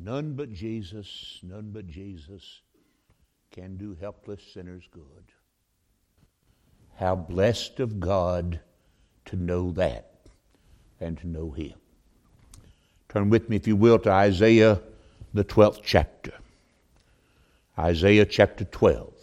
None but Jesus can do helpless sinners good. How blessed of God to know that and to know Him. Turn with me, if you will, to Isaiah, the 12th chapter. Isaiah chapter 12.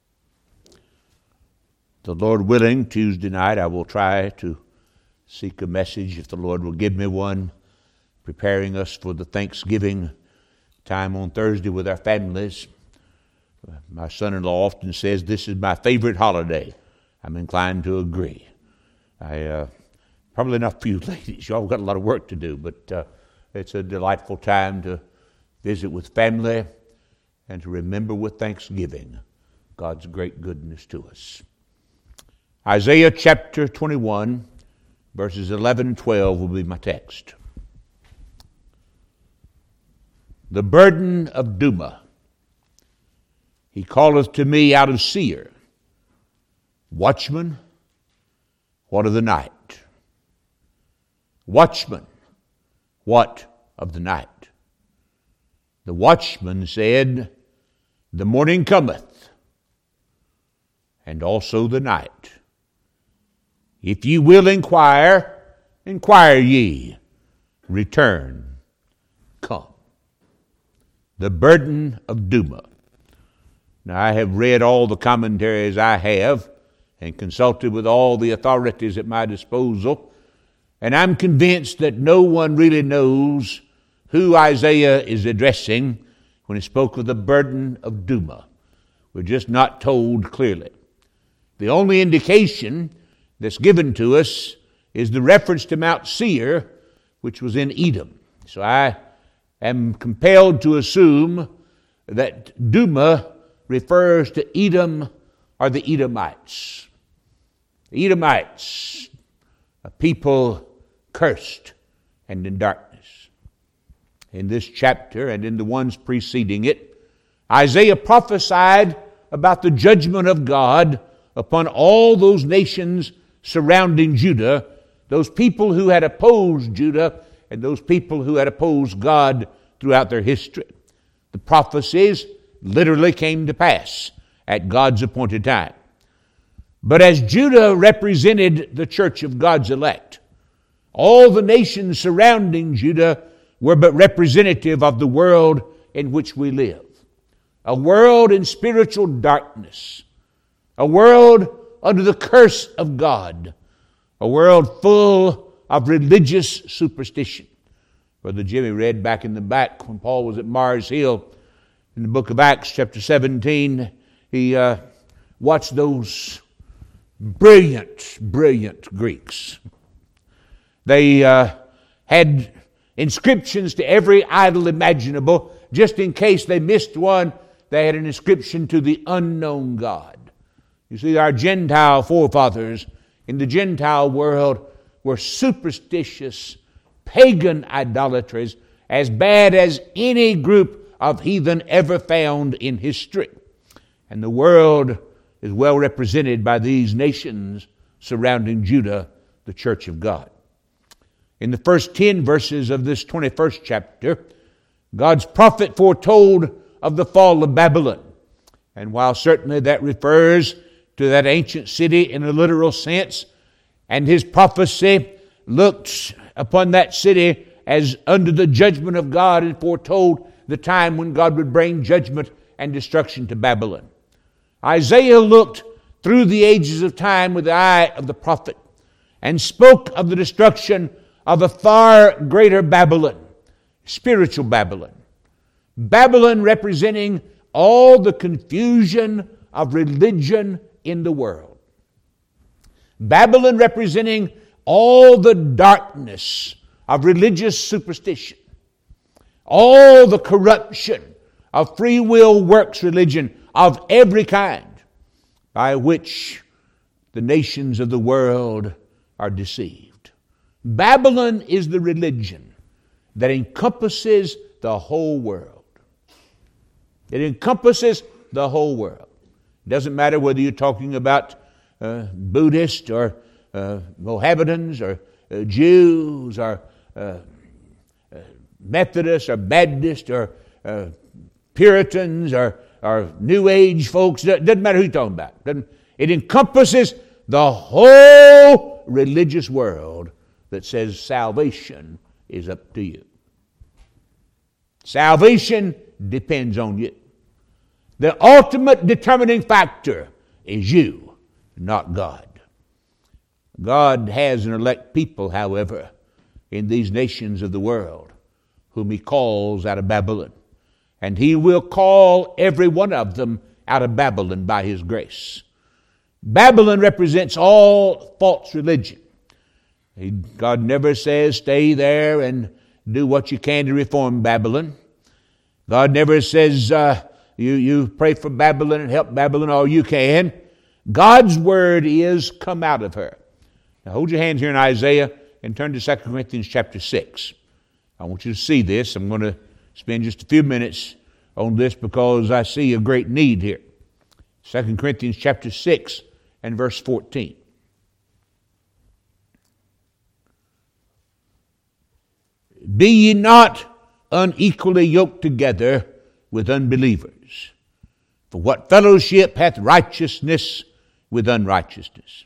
The Lord willing, Tuesday night I will try to seek a message, if the Lord will give me one, preparing us for the Thanksgiving time on Thursday with our families. My son-in-law often says this is my favorite holiday. I'm inclined to agree. Probably not for you ladies. Y'all got a lot of work to do, but it's a delightful time to visit with family and to remember with thanksgiving God's great goodness to us. Isaiah chapter 21, verses 11 and 12 will be my text. The burden of Duma. He calleth to me out of Seir. Watchman, what of the night? Watchman, what of the night? The watchman said, the morning cometh, and also the night. If ye will inquire, inquire ye. Return, come. The burden of Duma. Now, I have read all the commentaries I have and consulted with all the authorities at my disposal, and I'm convinced that no one really knows who Isaiah is addressing when he spoke of the burden of Duma. We're just not told clearly. The only indication that's given to us is the reference to Mount Seir, which was in Edom. So I am compelled to assume that Duma refers to Edom or the Edomites. The Edomites, a people cursed and in darkness. In this chapter and in the ones preceding it, Isaiah prophesied about the judgment of God upon all those nations surrounding Judah, those people who had opposed Judah and those people who had opposed God throughout their history. The prophecies literally came to pass at God's appointed time. But as Judah represented the church of God's elect, all the nations surrounding Judah were but representative of the world in which we live. A world in spiritual darkness. A world under the curse of God. A world full of religious superstition. Brother Jimmy read back in the back when Paul was at Mars Hill in the book of Acts chapter 17. He watched those brilliant Greeks. They had inscriptions to every idol imaginable. Just in case they missed one, they had an inscription to the unknown God. You see, our Gentile forefathers in the Gentile world were superstitious, pagan idolatries, as bad as any group of heathen ever found in history. And the world is well represented by these nations surrounding Judah, the church of God. In the first 10 verses of this 21st chapter, God's prophet foretold of the fall of Babylon. And while certainly that refers to that ancient city in a literal sense, and his prophecy looked upon that city as under the judgment of God and foretold the time when God would bring judgment and destruction to Babylon. Isaiah looked through the ages of time with the eye of the prophet and spoke of the destruction of a far greater Babylon, spiritual Babylon. Babylon representing all the confusion of religion in the world. Babylon representing all the darkness of religious superstition. All the corruption of free will works religion of every kind by which the nations of the world are deceived. Babylon is the religion that encompasses the whole world. It encompasses the whole world. It doesn't matter whether you're talking about Buddhists or Mohammedans or Jews or Methodists or Baptists or Puritans or New Age folks. Doesn't matter who you're talking about. It encompasses the whole religious world that says salvation is up to you. Salvation depends on you. The ultimate determining factor is you, not God. God has an elect people, however, in these nations of the world, whom He calls out of Babylon. And He will call every one of them out of Babylon by His grace. Babylon represents all false religion. God never says stay there and do what you can to reform Babylon. God never says you pray for Babylon and help Babylon all you can. God's word is come out of her. Now hold your hands here in Isaiah and turn to 2 Corinthians chapter 6. I want you to see this. I'm going to spend just a few minutes on this because I see a great need here. 2 Corinthians chapter 6 and verse 14. Be ye not unequally yoked together with unbelievers. For what fellowship hath righteousness with unrighteousness?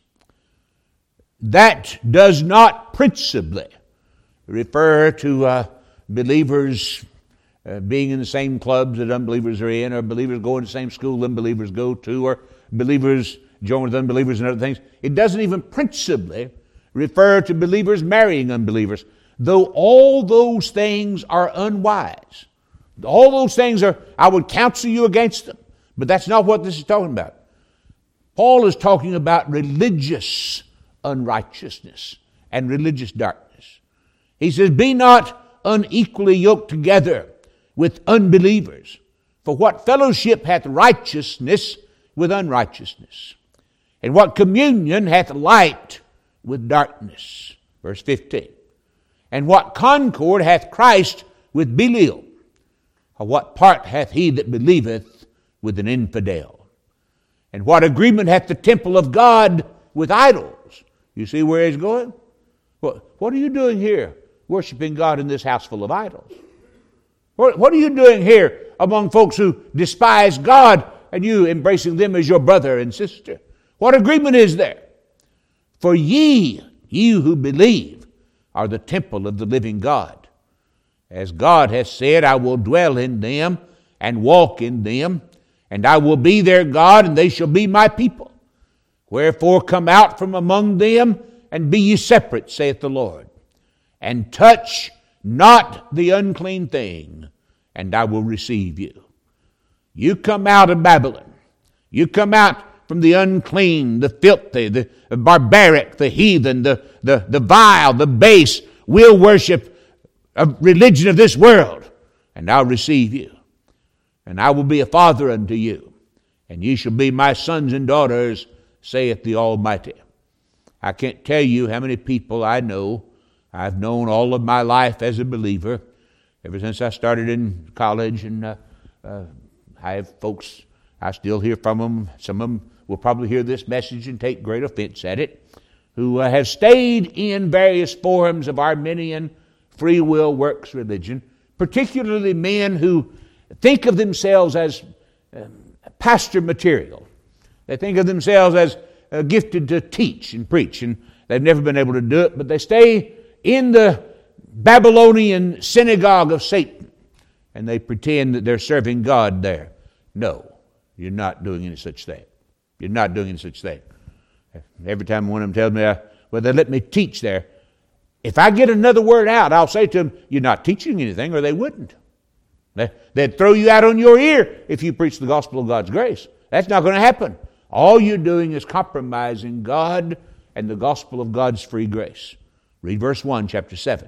That does not principally refer to believers being in the same clubs that unbelievers are in, or believers going to the same school unbelievers go to, or believers join with unbelievers and other things. It doesn't even principally refer to believers marrying unbelievers, though all those things are unwise. All those things are, I would counsel you against them. But that's not what this is talking about. Paul is talking about religious unrighteousness and religious darkness. He says, be not unequally yoked together with unbelievers. For what fellowship hath righteousness with unrighteousness? And what communion hath light with darkness? Verse 15. And what concord hath Christ with Belial? Or what part hath he that believeth with an infidel? And what agreement hath the temple of God with idols? You see where he's going? What are you doing here, worshiping God in this house full of idols? What are you doing here among folks who despise God and you embracing them as your brother and sister? What agreement is there? For ye who believe, are the temple of the living God. As God has said, I will dwell in them and walk in them, and I will be their God, and they shall be my people. Wherefore come out from among them, and be ye separate, saith the Lord, and touch not the unclean thing, and I will receive you. You come out of Babylon. You come out from the unclean, the filthy, the barbaric, the heathen, the vile, the base, will worship a religion of this world, and I'll receive you. And I will be a father unto you, and ye shall be my sons and daughters, saith the Almighty. I can't tell you how many people I know. I've known all of my life as a believer, ever since I started in college, and I have folks, I still hear from them. Some of them will probably hear this message and take great offense at it, who have stayed in various forms of Arminian free will works religion, particularly men who think of themselves as pastor material. They think of themselves as gifted to teach and preach, and they've never been able to do it, but they stay in the Babylonian synagogue of Satan, and they pretend that they're serving God there. No, you're not doing any such thing. You're not doing any such thing. Every time one of them tells me, well, they let me teach there, if I get another word out, I'll say to them, you're not teaching anything, or they wouldn't. They'd throw you out on your ear if you preach the gospel of God's grace. That's not going to happen. All you're doing is compromising God and the gospel of God's free grace. Read verse 1, chapter 7.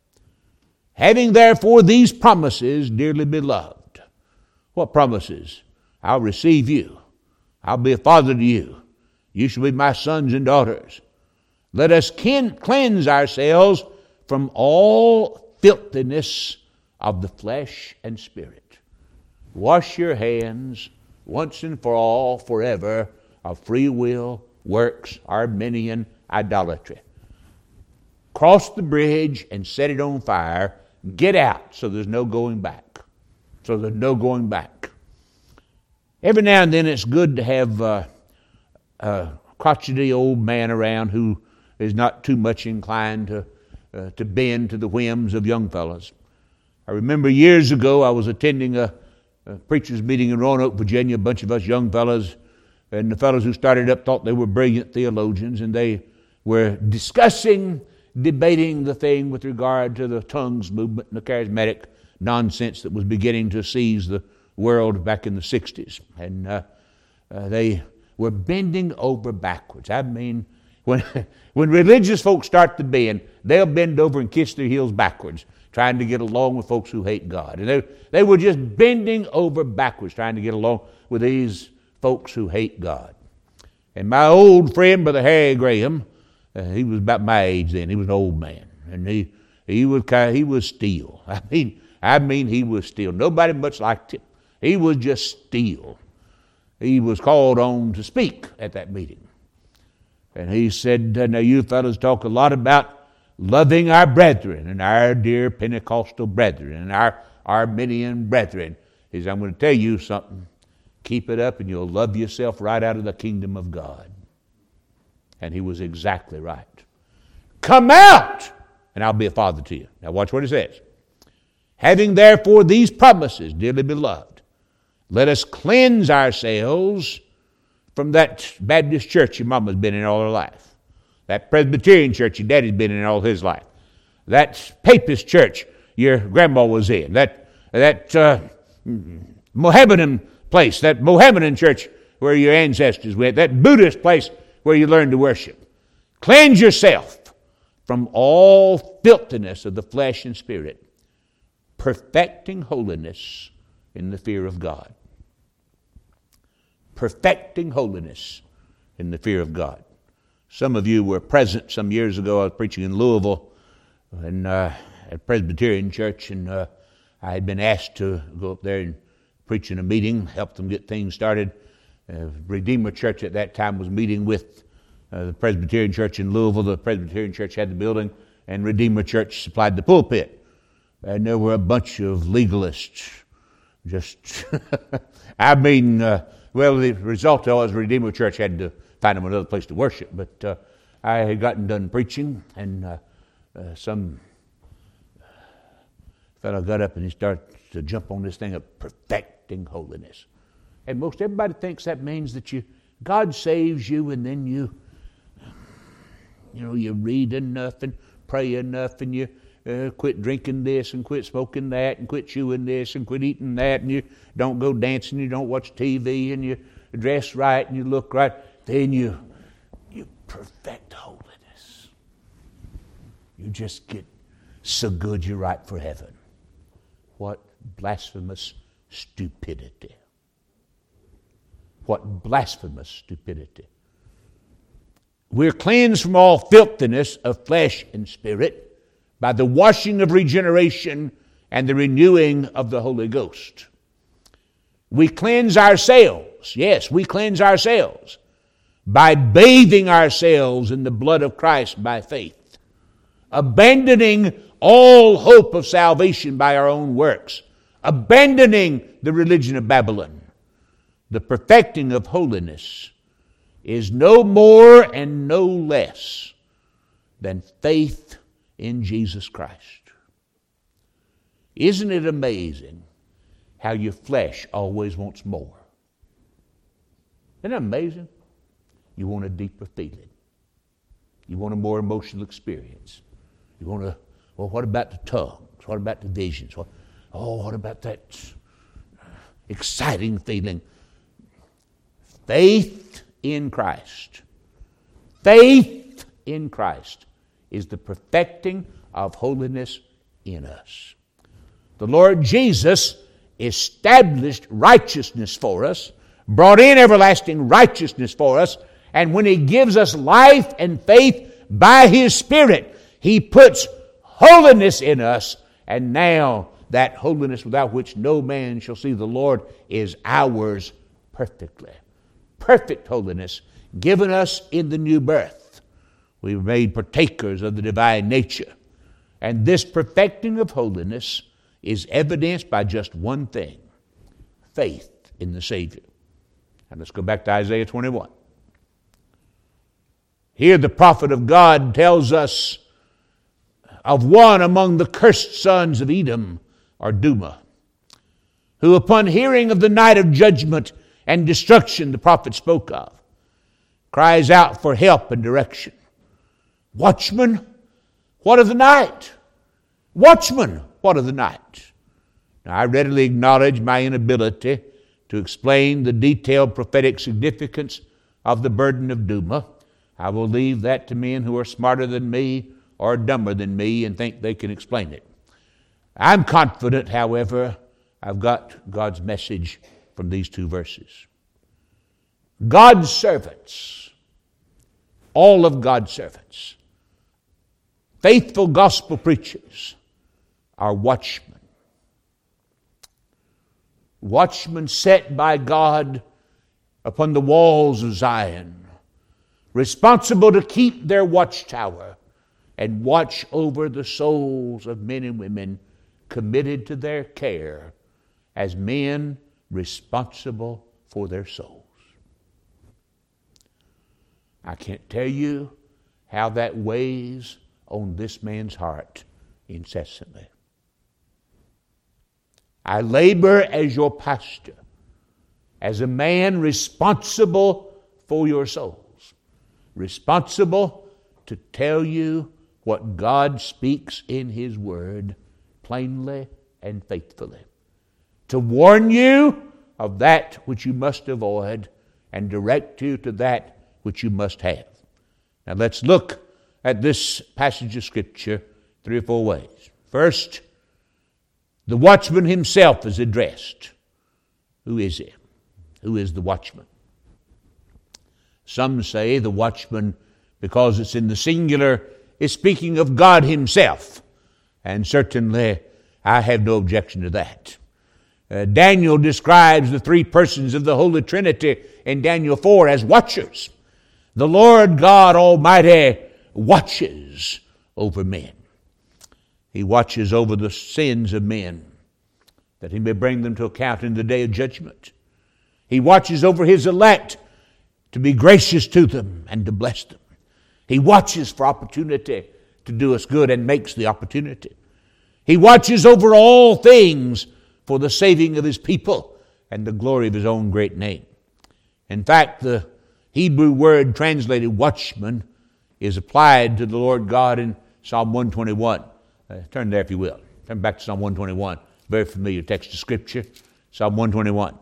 Having therefore these promises, dearly beloved. What promises? I'll receive you. I'll be a father to you. You shall be my sons and daughters. Let us cleanse ourselves from all filthiness of the flesh and spirit. Wash your hands once and for all, forever, of free will, works, Arminian idolatry. Cross the bridge and set it on fire Get out, so there's no going back. So there's no going back. Every now and then it's good to have a crotchety old man around who is not too much inclined to bend to the whims of young fellows. I remember years ago I was attending a preacher's meeting in Roanoke, Virginia, a bunch of us young fellows, and the fellows who started up thought they were brilliant theologians, and they were debating the thing with regard to the tongues movement and the charismatic nonsense that was beginning to seize the world back in the 60s. And they were bending over backwards. I mean, when religious folks start to bend, they'll bend over and kiss their heels backwards, trying to get along with folks who hate God. And they were just bending over backwards, trying to get along with these folks who hate God. And my old friend, Brother Harry Graham, he was about my age then. He was an old man, and he was steel. I mean, he was steel. Nobody much liked him. He was just steel. He was called on to speak at that meeting, and he said, "Now you fellows talk a lot about loving our brethren and our dear Pentecostal brethren and our Arminian brethren." He said, "I'm going to tell you something. Keep it up, and you'll love yourself right out of the kingdom of God." And he was exactly right. Come out, and I'll be a father to you. Now watch what it says. Having therefore these promises, dearly beloved, let us cleanse ourselves from that Baptist church your mama's been in all her life, that Presbyterian church your daddy's been in all his life, that Papist church your grandma was in, that Mohammedan place, that Mohammedan church where your ancestors went, that Buddhist place where you learn to worship. Cleanse yourself from all filthiness of the flesh and spirit, perfecting holiness in the fear of God. Perfecting holiness in the fear of God. Some of you were present some years ago. I was preaching in Louisville and at Presbyterian Church, and I had been asked to go up there and preach in a meeting, help them get things started. Redeemer Church at that time was meeting with the Presbyterian Church in Louisville. The Presbyterian Church had the building, and Redeemer Church supplied the pulpit. And there were a bunch of legalists. Just, well, the result was Redeemer Church had to find them another place to worship. But I had gotten done preaching, and some fellow got up and he started to jump on this thing of perfecting holiness. And most everybody thinks that means that God saves you, and then you read enough and pray enough, and you quit drinking this and quit smoking that and quit chewing this and quit eating that, and you don't go dancing, you don't watch TV, and you dress right and you look right. Then you perfect holiness. You just get so good you're right for heaven. What blasphemous stupidity. What blasphemous stupidity. We're cleansed from all filthiness of flesh and spirit by the washing of regeneration and the renewing of the Holy Ghost. We cleanse ourselves. Yes, we cleanse ourselves by bathing ourselves in the blood of Christ by faith, abandoning all hope of salvation by our own works, abandoning the religion of Babylon. The perfecting of holiness is no more and no less than faith in Jesus Christ. Isn't it amazing how your flesh always wants more? Isn't that amazing? You want a deeper feeling. You want a more emotional experience. You want to, well, what about the tongues? What about the visions? What about that exciting feeling? Faith in Christ. Faith in Christ is the perfecting of holiness in us. The Lord Jesus established righteousness for us, brought in everlasting righteousness for us, and when He gives us life and faith by His Spirit, He puts holiness in us, and now that holiness without which no man shall see the Lord is ours perfectly. Perfect holiness given us in the new birth. We were made partakers of the divine nature. And this perfecting of holiness is evidenced by just one thing: faith in the Savior. And let's go back to Isaiah 21. Here the prophet of God tells us of one among the cursed sons of Edom, or Duma, who upon hearing of the night of judgment and destruction the prophet spoke of, cries out for help and direction. Watchman, what of the night? Watchman, what of the night? Now, I readily acknowledge my inability to explain the detailed prophetic significance of the burden of Duma. I will leave that to men who are smarter than me or dumber than me and think they can explain it. I'm confident, however, I've got God's message from these two verses. God's servants, all of God's servants, faithful gospel preachers, are watchmen. Watchmen set by God upon the walls of Zion, responsible to keep their watchtower and watch over the souls of men and women committed to their care as men responsible for their souls. I can't tell you how that weighs on this man's heart incessantly. I labor as your pastor, as a man responsible for your souls, responsible to tell you what God speaks in His Word plainly and faithfully, to warn you of that which you must avoid and direct you to that which you must have. Now let's look at this passage of Scripture 3 or 4 ways. First, the watchman himself is addressed. Who is he? Who is the watchman? Some say the watchman, because it's in the singular, is speaking of God Himself. And certainly I have no objection to that. Daniel describes the three persons of the Holy Trinity in Daniel 4 as watchers. The Lord God Almighty watches over men. He watches over the sins of men, that He may bring them to account in the day of judgment. He watches over His elect to be gracious to them and to bless them. He watches for opportunity to do us good and makes the opportunity. He watches over all things for the saving of His people and the glory of His own great name. In fact, the Hebrew word translated watchman is applied to the Lord God in Psalm 121. Turn there if you will. Turn back to Psalm 121. Very familiar text of Scripture. Psalm 121.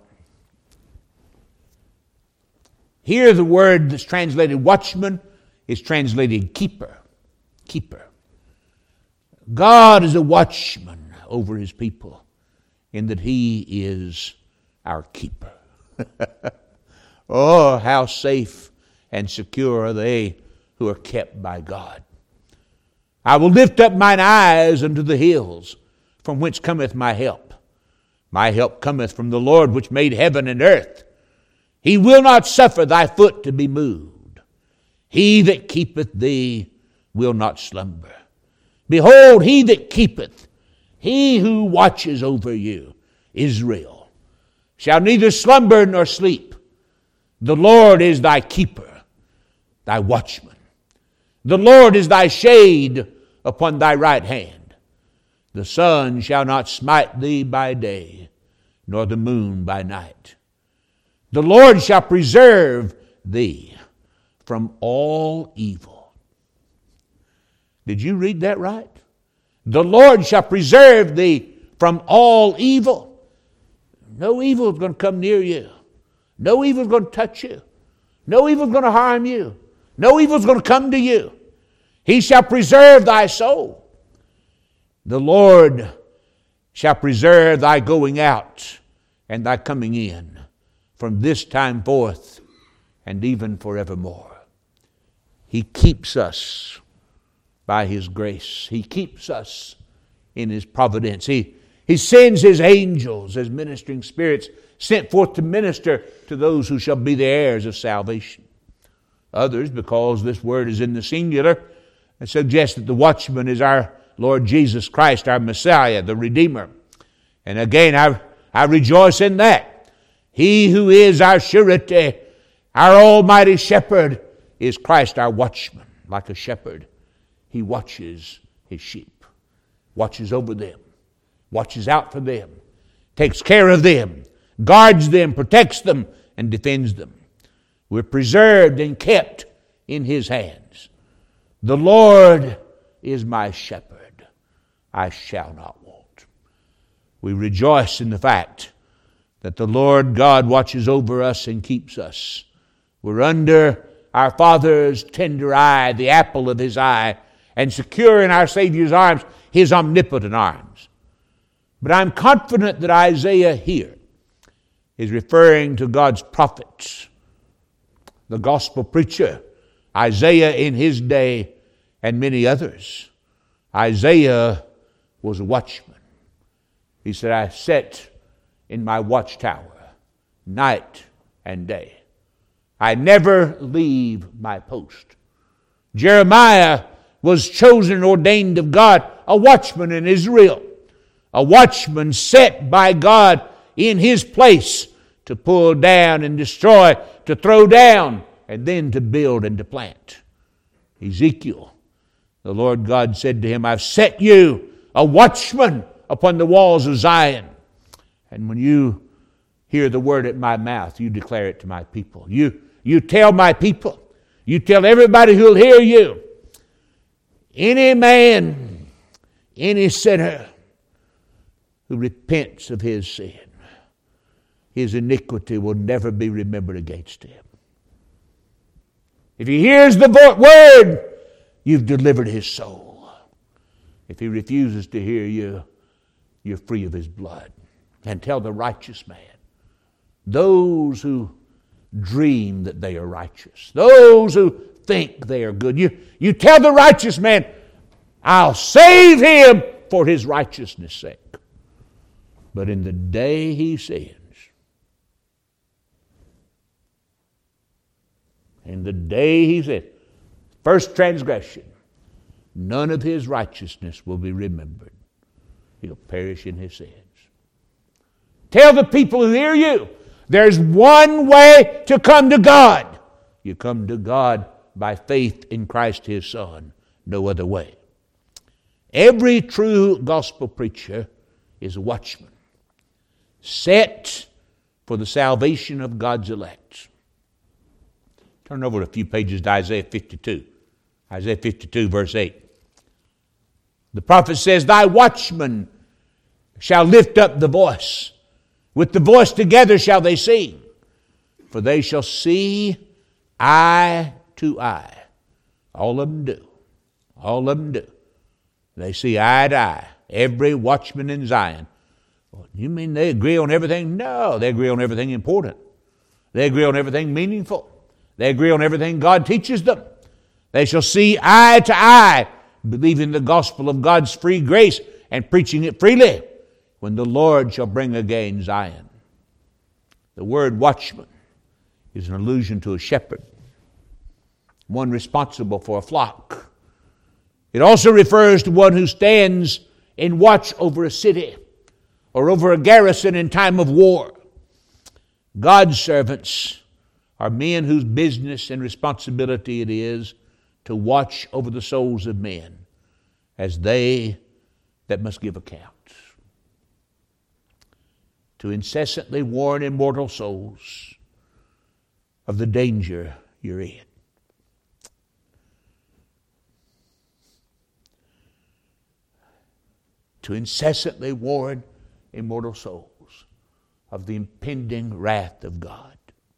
Here the word that's translated watchman is translated keeper. Keeper. God is a watchman over His people in that He is our keeper. Oh, how safe and secure are they who are kept by God. I will lift up mine eyes unto the hills, from whence cometh my help. My help cometh from the Lord, which made heaven and earth. He will not suffer thy foot to be moved. He that keepeth thee will not slumber. Behold, He that keepeth, He who watches over you, Israel, shall neither slumber nor sleep. The Lord is thy keeper, thy watchman. The Lord is thy shade upon thy right hand. The sun shall not smite thee by day, nor the moon by night. The Lord shall preserve thee from all evil. Did you read that right? The Lord shall preserve thee from all evil. No evil is going to come near you. No evil is going to touch you. No evil is going to harm you. No evil is going to come to you. He shall preserve thy soul. The Lord shall preserve thy going out and thy coming in from this time forth and even forevermore. He keeps us by His grace. He keeps us in His providence. He sends His angels as ministering spirits sent forth to minister to those who shall be the heirs of salvation. Others, because this word is in the singular, suggest that the watchman is our Lord Jesus Christ, our Messiah, the Redeemer. And again, I rejoice in that. He who is our surety, our almighty shepherd, is Christ our watchman. Like a shepherd, he watches his sheep, watches over them, watches out for them, takes care of them, guards them, protects them, and defends them. We're preserved and kept in his hands. The Lord is my shepherd. I shall not want. We rejoice in the fact that the Lord God watches over us and keeps us. We're under our Father's tender eye, the apple of his eye, and secure in our Savior's arms, his omnipotent arms. But I'm confident that Isaiah here is referring to God's prophets, the gospel preacher, Isaiah in his day, and many others. Isaiah was a watchman. He said, I sat in my watchtower night and day. I never leave my post. Jeremiah was chosen and ordained of God, a watchman in Israel, a watchman set by God in his place to pull down and destroy, to throw down, and then to build and to plant. Ezekiel, the Lord God said to him, I've set you a watchman upon the walls of Zion. And when you hear the word at my mouth, you declare it to my people. You tell my people, you tell everybody who'll hear you, any man, any sinner who repents of his sin, his iniquity will never be remembered against him. If he hears the word, you've delivered his soul. If he refuses to hear you, you're free of his blood. And tell the righteous man, those who dream that they are righteous, those who think they are good, you tell the righteous man, I'll save him for his righteousness' sake. But in the day he sins, first transgression, none of his righteousness will be remembered. He'll perish in his sins. Tell the people who hear you, there's one way to come to God. You come to God by faith in Christ his Son. No other way. Every true gospel preacher is a watchman, set for the salvation of God's elect. Turn over a few pages to Isaiah 52. Isaiah 52, verse 8. The prophet says, Thy watchmen shall lift up the voice. With the voice together shall they sing. For they shall see eye to eye. All of them do. All of them do. They see eye to eye. Every watchman in Zion. Well, you mean they agree on everything? No, they agree on everything important. They agree on everything meaningful. They agree on everything God teaches them. They shall see eye to eye, believing the gospel of God's free grace and preaching it freely, when the Lord shall bring again Zion. The word watchman is an allusion to a shepherd, one responsible for a flock. It also refers to one who stands in watch over a city or over a garrison in time of war. God's servants are men whose business and responsibility it is to watch over the souls of men as they that must give account. To incessantly warn immortal souls of the danger you're in. To incessantly warn immortal souls of the impending wrath of God.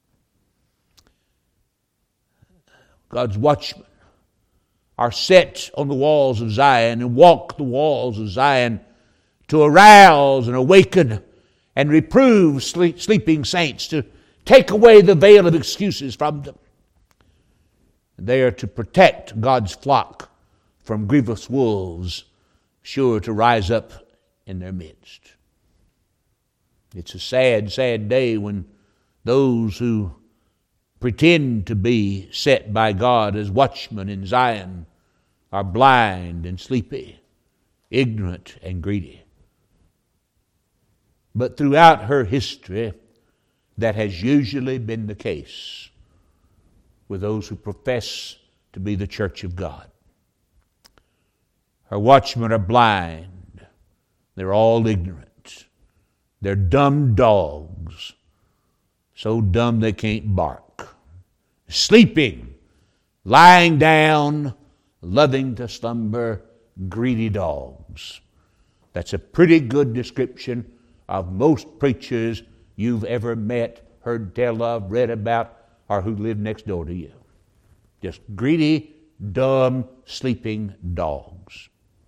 God's watchmen are set on the walls of Zion and walk the walls of Zion to arouse and awaken and reprove sleeping saints, to take away the veil of excuses from them. They are to protect God's flock from grievous wolves, sure to rise up in their midst. It's a sad, sad day when those who pretend to be set by God as watchmen in Zion are blind and sleepy ignorant and greedy. But throughout her history, that has usually been the case with those who profess to be the church of God. Her watchmen are blind. They're all ignorant. They're dumb dogs, so dumb they can't bark. Sleeping, lying down, loving to slumber, greedy dogs. That's a pretty good description of most preachers you've ever met, heard tell of, read about, or who live next door to you. Just greedy, dumb, sleeping dogs.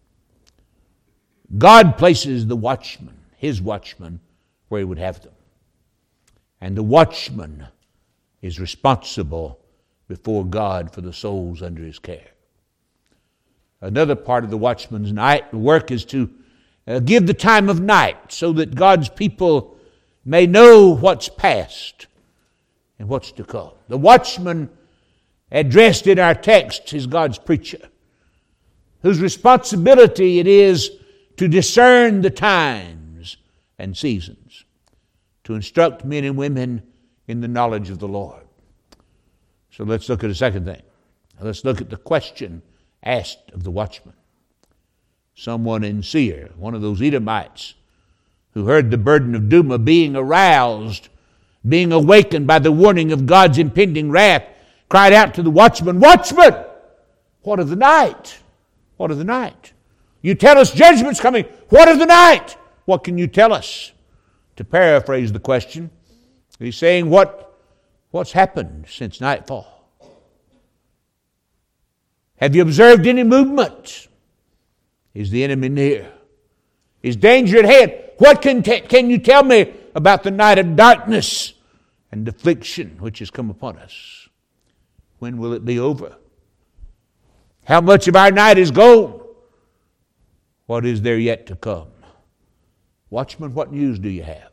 God places the watchman, his watchman, where he would have them. And the watchman is responsible before God for the souls under his care. Another part of the watchman's night work is to give the time of night so that God's people may know what's past and what's to come. The watchman addressed in our text is God's preacher, whose responsibility it is to discern the times and seasons, to instruct men and women in the knowledge of the Lord. So let's look at a second thing. Let's look at the question asked of the watchman. Someone in Seir, one of those Edomites, who heard the burden of Duma being aroused, being awakened by the warning of God's impending wrath, cried out to the watchman, "Watchman, what of the night? What of the night? You tell us judgment's coming. What of the night? What can you tell us?" To paraphrase the question, he's saying, what's happened since nightfall? Have you observed any movement? Is the enemy near? Is danger at hand? What can you tell me about the night of darkness and affliction which has come upon us? When will it be over? How much of our night is gone? What is there yet to come? Watchman, what news do you have?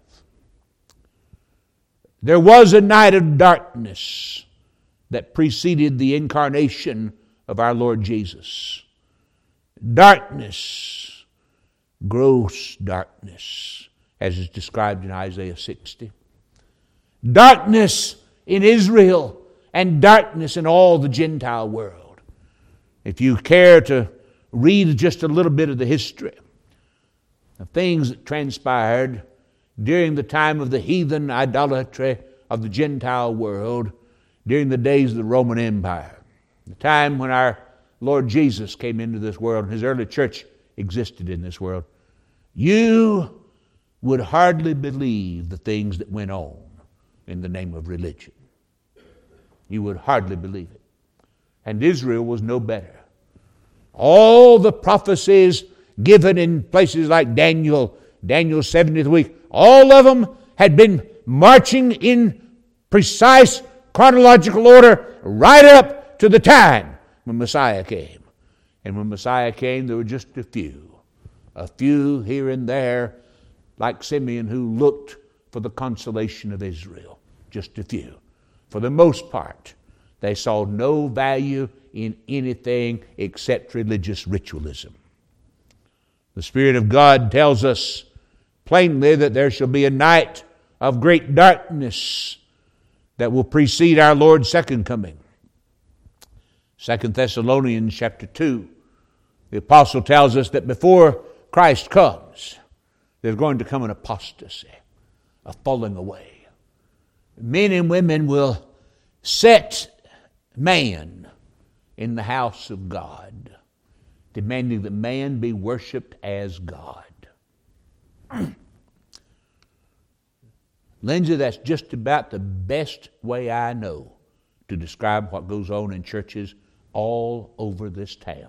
There was a night of darkness that preceded the incarnation of our Lord Jesus. Darkness, gross darkness, as is described in Isaiah 60. Darkness in Israel and darkness in all the Gentile world. If you care to read just a little bit of the history of things that transpired during the time of the heathen idolatry of the Gentile world, during the days of the Roman Empire, the time when our Lord Jesus came into this world and his early church existed in this world, you would hardly believe the things that went on in the name of religion. You would hardly believe it. And Israel was no better. All the prophecies given in places like Daniel's 70th week, all of them had been marching in precise chronological order right up to the time when Messiah came. And when Messiah came, there were just a few here and there, like Simeon, who looked for the consolation of Israel. Just a few. For the most part, they saw no value in anything except religious ritualism. The Spirit of God tells us plainly that there shall be a night of great darkness that will precede our Lord's second coming. 2 Thessalonians chapter 2, the apostle tells us that before Christ comes, there's going to come an apostasy, a falling away. Men and women will set man in the house of God, demanding that man be worshiped as God. Lindsay, that's just about the best way I know to describe what goes on in churches all over this town.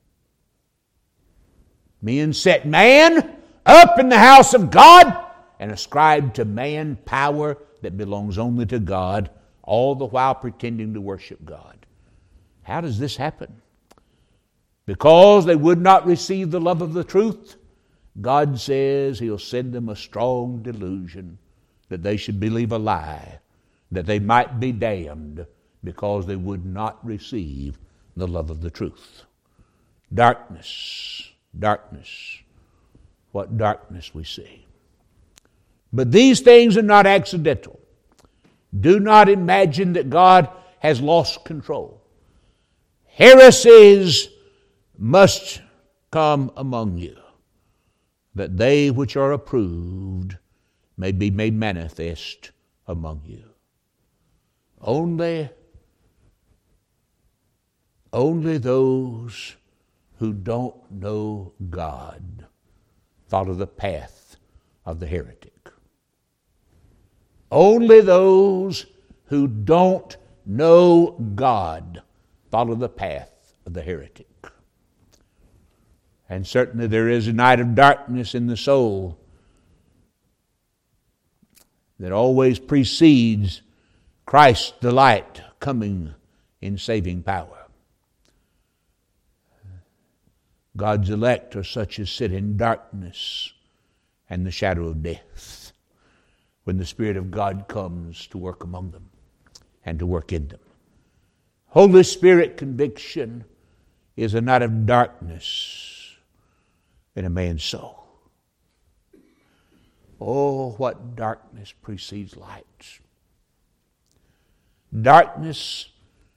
Men set man up in the house of God and ascribe to man power that belongs only to God, all the while pretending to worship God. How does this happen? Because they would not receive the love of the truth, God says He'll send them a strong delusion that they should believe a lie, that they might be damned because they would not receive the love of the truth. Darkness, darkness. What darkness we see. But these things are not accidental. Do not imagine that God has lost control. Heresies must come among you, that they which are approved may be made manifest among you. Only those who don't know God follow the path of the heretic. Only those who don't know God follow the path of the heretic. And certainly there is a night of darkness in the soul that always precedes Christ the light coming in saving power. God's elect are such as sit in darkness and the shadow of death when the Spirit of God comes to work among them and to work in them. Holy Spirit conviction is a night of darkness in a man's soul. Oh, what darkness precedes light. Darkness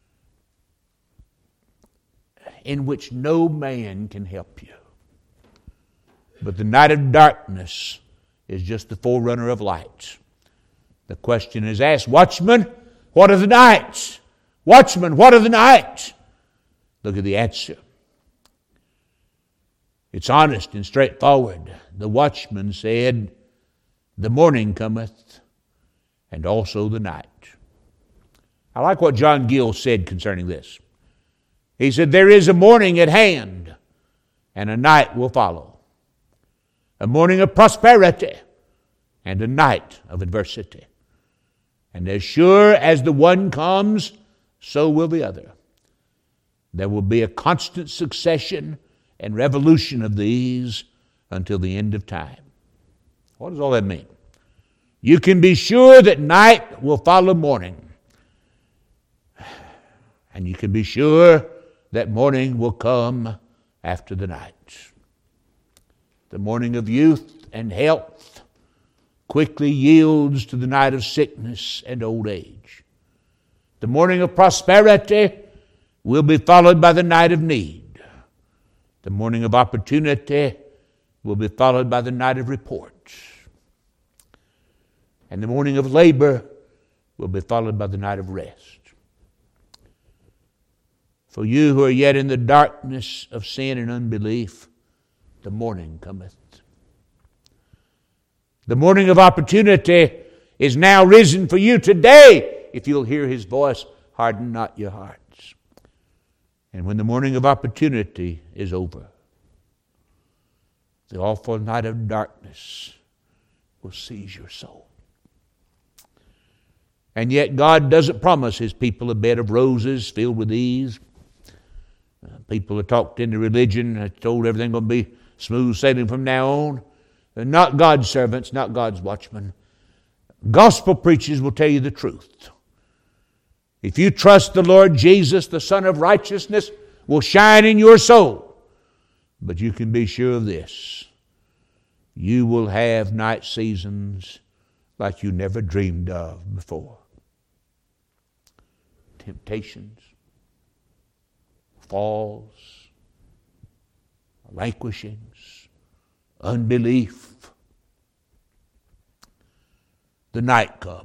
in which no man can help you. But the night of darkness is just the forerunner of light. The question is asked, watchman, what are the nights? Watchman, what are the nights? Look at the answer. It's honest and straightforward. The watchman said, the morning cometh, and also the night. I like what John Gill said concerning this. He said, there is a morning at hand, and a night will follow. A morning of prosperity, and a night of adversity. And as sure as the one comes, so will the other. There will be a constant succession and revolution of these until the end of time. What does all that mean? You can be sure that night will follow morning. And you can be sure that morning will come after the night. The morning of youth and health quickly yields to the night of sickness and old age. The morning of prosperity will be followed by the night of need. The morning of opportunity will be followed by the night of report. And the morning of labor will be followed by the night of rest. For you who are yet in the darkness of sin and unbelief, the morning cometh. The morning of opportunity is now risen for you today. If you'll hear His voice, harden not your hearts. And when the morning of opportunity is over, the awful night of darkness will seize your soul. And yet God doesn't promise His people a bed of roses filled with ease. People are talked into religion, are told everything's going to be smooth sailing from now on. They're not God's servants, not God's watchmen. Gospel preachers will tell you the truth. If you trust the Lord Jesus, the Son of Righteousness will shine in your soul. But you can be sure of this. You will have night seasons like you never dreamed of before. Temptations, falls, languishings, unbelief. The night comes.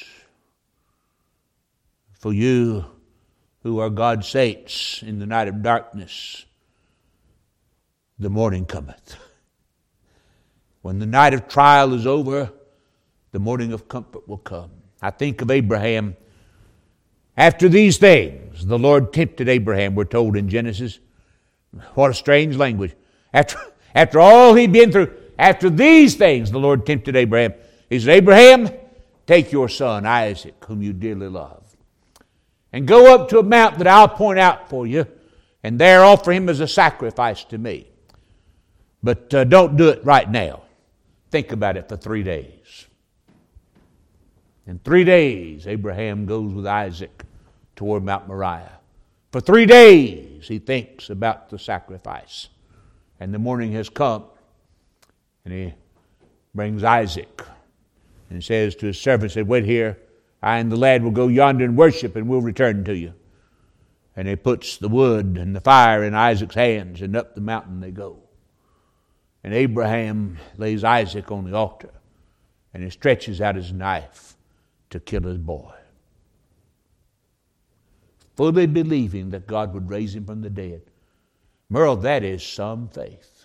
For you who are God's saints in the night of darkness, the morning cometh. When the night of trial is over, the morning of comfort will come. I think of Abraham. After these things, the Lord tempted Abraham, we're told in Genesis. What a strange language. After all he'd been through, after these things, the Lord tempted Abraham. He said, Abraham, take your son Isaac, whom you dearly love, and go up to a mount that I'll point out for you, and there offer him as a sacrifice to me. But don't do it right now. Think about it for 3 days. In 3 days, Abraham goes with Isaac toward Mount Moriah. For 3 days, he thinks about the sacrifice. And the morning has come, and he brings Isaac and says to his servant, wait here, I and the lad will go yonder and worship, and we'll return to you. And he puts the wood and the fire in Isaac's hands, and up the mountain they go. And Abraham lays Isaac on the altar, and he stretches out his knife to kill his boy, fully believing that God would raise him from the dead. Merle, that is some faith.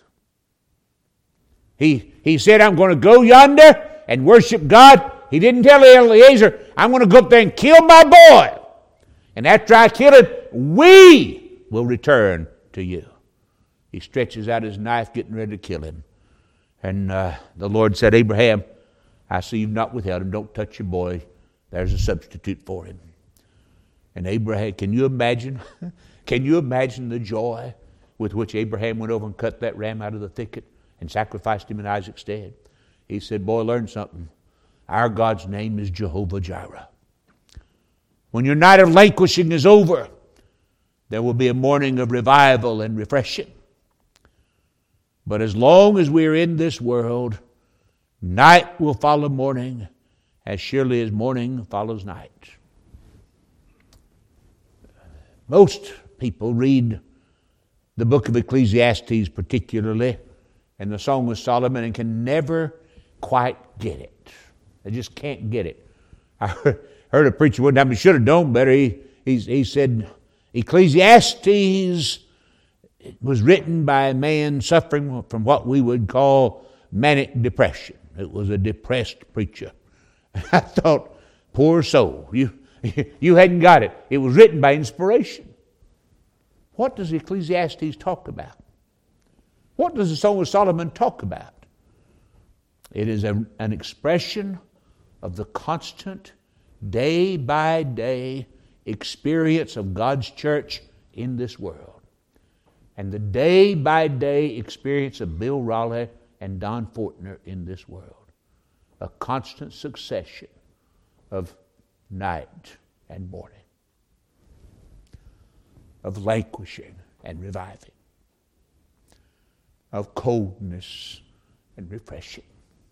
He said, I'm going to go yonder and worship God. He didn't tell Eliezer, I'm going to go up there and kill my boy. And after I kill him, we will return to you. He stretches out his knife, getting ready to kill him. And the Lord said, Abraham, I see you've not withheld him. Don't touch your boy. There's a substitute for him. And Abraham, can you imagine? Can you imagine the joy with which Abraham went over and cut that ram out of the thicket and sacrificed him in Isaac's stead? He said, boy, learn something. Our God's name is Jehovah Jireh. When your night of languishing is over, there will be a morning of revival and refreshing. But as long as we are in this world, night will follow morning as surely as morning follows night. Most people read the book of Ecclesiastes particularly and the Song of Solomon and can never quite get it. They just can't get it. I heard a preacher one time, he should have known better. He said, Ecclesiastes was written by a man suffering from what we would call manic depression. It was a depressed preacher. I thought, poor soul, you hadn't got it. It was written by inspiration. What does Ecclesiastes talk about? What does the Song of Solomon talk about? It is an expression of the constant, day-by-day experience of God's church in this world. And the day-by-day experience of Bill Raleigh and Don Fortner in this world. A constant succession of night and morning, of languishing and reviving, of coldness and refreshing,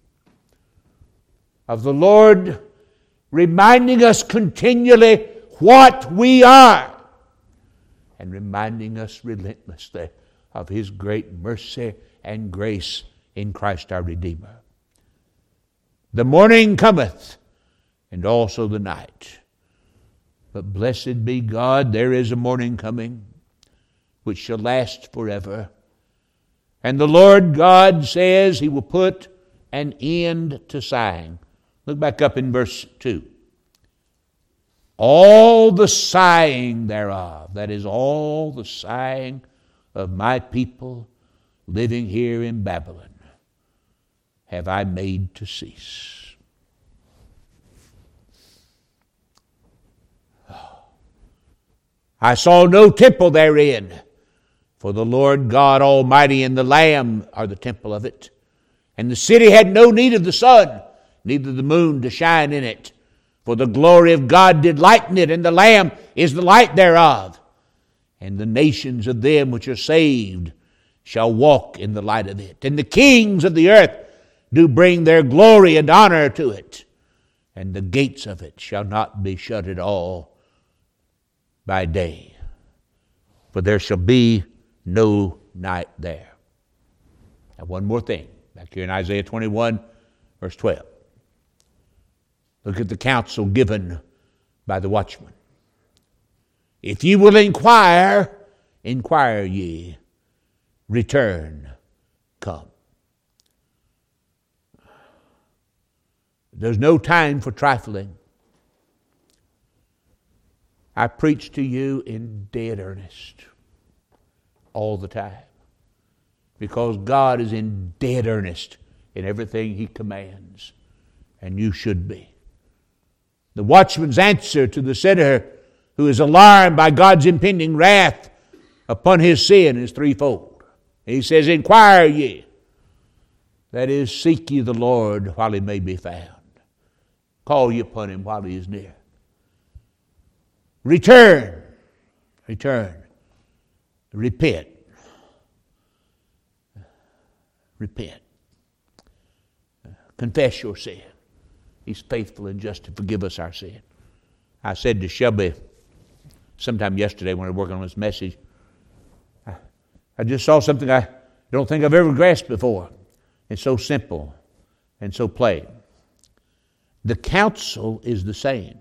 of the Lord reminding us continually what we are and reminding us relentlessly of His great mercy and grace in Christ our Redeemer. The morning cometh, and also the night. But blessed be God, there is a morning coming, which shall last forever. And the Lord God says He will put an end to sighing. Look back up in verse 2. All the sighing thereof, that is all the sighing of my people living here in Babylon, have I made to cease. I saw no temple therein, for the Lord God Almighty and the Lamb are the temple of it. And the city had no need of the sun, neither the moon to shine in it. For the glory of God did lighten it, and the Lamb is the light thereof. And the nations of them which are saved shall walk in the light of it. And the kings of the earth do bring their glory and honor to it. And the gates of it shall not be shut at all by day. For there shall be no night there. Now one more thing. Back here in Isaiah 21, verse 12. Look at the counsel given by the watchman. If ye will inquire, inquire ye. Return, come. There's no time for trifling. I preach to you in dead earnest all the time, because God is in dead earnest in everything He commands, and you should be. The watchman's answer to the sinner who is alarmed by God's impending wrath upon his sin is threefold. He says, inquire ye. That is, seek ye the Lord while He may be found. Call ye upon Him while He is near. Return. Repent. Repent. Confess your sin. He's faithful and just to forgive us our sin. I said to Shelby sometime yesterday when we were working on this message, I just saw something I don't think I've ever grasped before. It's so simple and so plain. The counsel is the same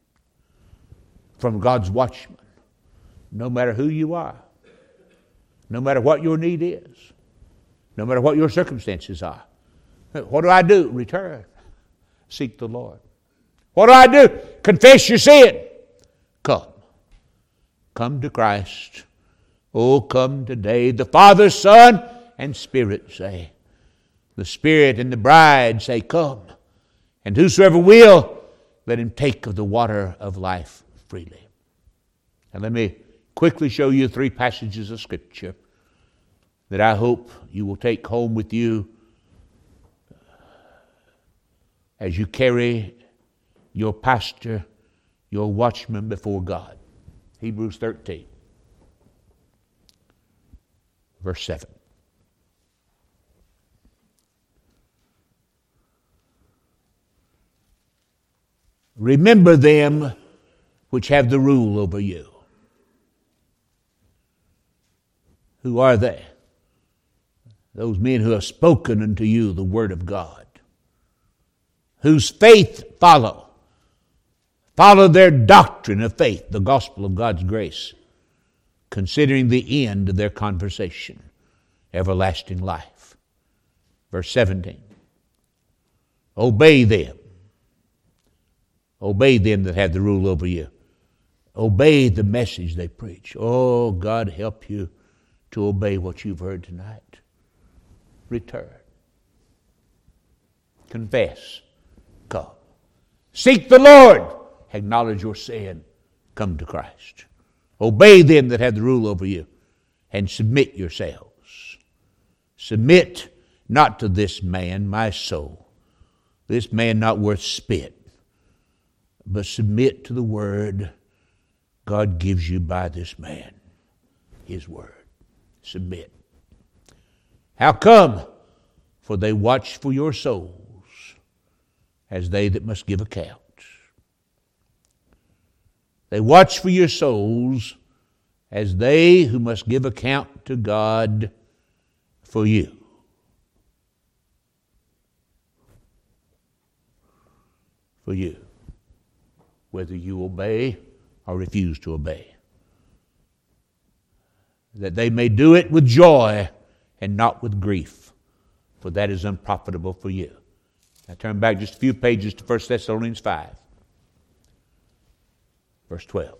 from God's watchman, no matter who you are, no matter what your need is, no matter what your circumstances are. What do? Return. Seek the Lord. What do? Confess your sin. Come. Come to Christ. Oh, come today. The Father, Son, and Spirit say. The Spirit and the bride say, come. And whosoever will, let him take of the water of life freely. And let me quickly show you 3 passages of Scripture that I hope you will take home with you as you carry your pastor, your watchman before God. Hebrews 13, verse 7. Remember them which have the rule over you. Who are they? Those men who have spoken unto you the word of God, whose faith follow. Follow their doctrine of faith, the gospel of God's grace, considering the end of their conversation, everlasting life. Verse 17. Obey them. Obey them that have the rule over you. Obey the message they preach. Oh, God help you to obey what you've heard tonight. Return. Confess. Come. Seek the Lord. Acknowledge your sin. Come to Christ. Obey them that have the rule over you, and submit yourselves. Submit not to this man, my soul, this man not worth spit, but submit to the word God gives you by this man, his word. Submit. How come? For they watch for your souls as they that must give account. They watch for your souls as they who must give account to God for you. For you. Whether you obey or refuse to obey. That they may do it with joy and not with grief, for that is unprofitable for you. Now turn back just a few pages to 1 Thessalonians 5, verse 12.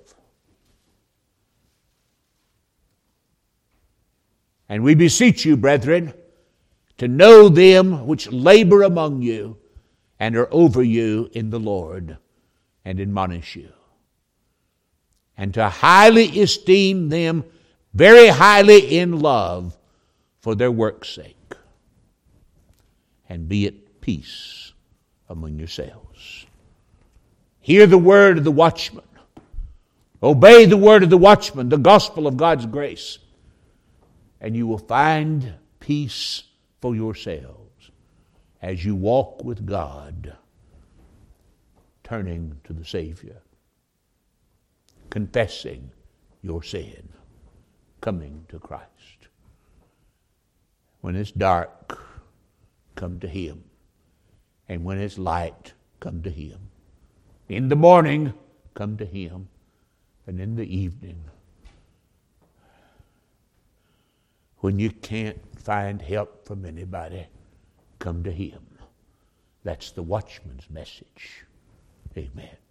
And we beseech you, brethren, to know them which labor among you and are over you in the Lord, and admonish you, and to highly esteem them very highly in love for their work's sake, and be at peace among yourselves. Hear the word of the watchman. Obey the word of the watchman, the gospel of God's grace, and you will find peace for yourselves as you walk with God, turning to the Savior, confessing your sin, coming to Christ. When it's dark, come to Him. And when it's light, come to Him. In the morning, come to Him. And in the evening, when you can't find help from anybody, come to Him. That's the watchman's message. Amen.